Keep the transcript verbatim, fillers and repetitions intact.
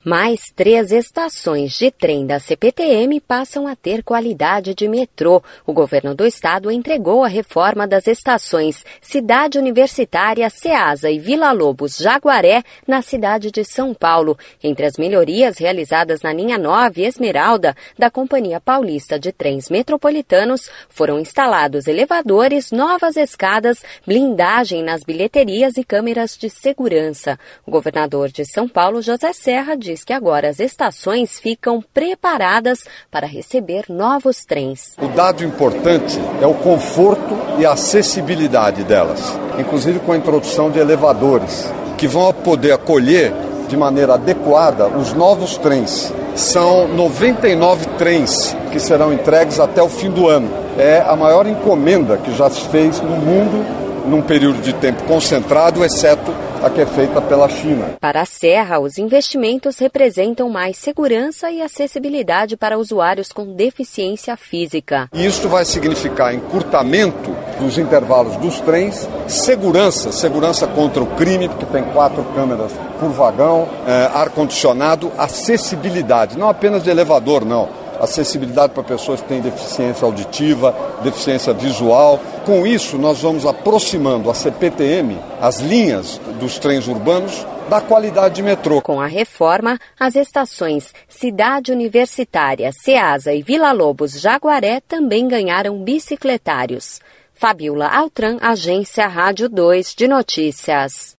Mais três estações de trem da C P T M passam a ter qualidade de metrô. O governo do estado entregou a reforma das estações Cidade Universitária, Ceasa e Vila Lobos, Jaguaré, na cidade de São Paulo. Entre as melhorias realizadas na linha nove Esmeralda da Companhia Paulista de Trens Metropolitanos, foram instalados elevadores, novas escadas, blindagem nas bilheterias e câmeras de segurança. O governador de São Paulo, José Serra, diz que agora as estações ficam preparadas para receber novos trens. O dado importante é o conforto e a acessibilidade delas, inclusive com a introdução de elevadores, que vão poder acolher de maneira adequada os novos trens. São noventa e nove trens que serão entregues até o fim do ano. É a maior encomenda que já se fez no mundo num período de tempo concentrado, exceto a que é feita pela China. Para a Serra, os investimentos representam mais segurança e acessibilidade para usuários com deficiência física. E isso vai significar encurtamento dos intervalos dos trens, segurança, segurança contra o crime, porque tem quatro câmeras por vagão, é, ar-condicionado, acessibilidade, não apenas de elevador, não. Acessibilidade para pessoas que têm deficiência auditiva, deficiência visual. Com isso, nós vamos aproximando a C P T M, as linhas dos trens urbanos, da qualidade de metrô. Com a reforma, as estações Cidade Universitária, Ceasa e Vila Lobos, Jaguaré também ganharam bicicletários. Fabiola Altran, Agência Rádio dois de Notícias.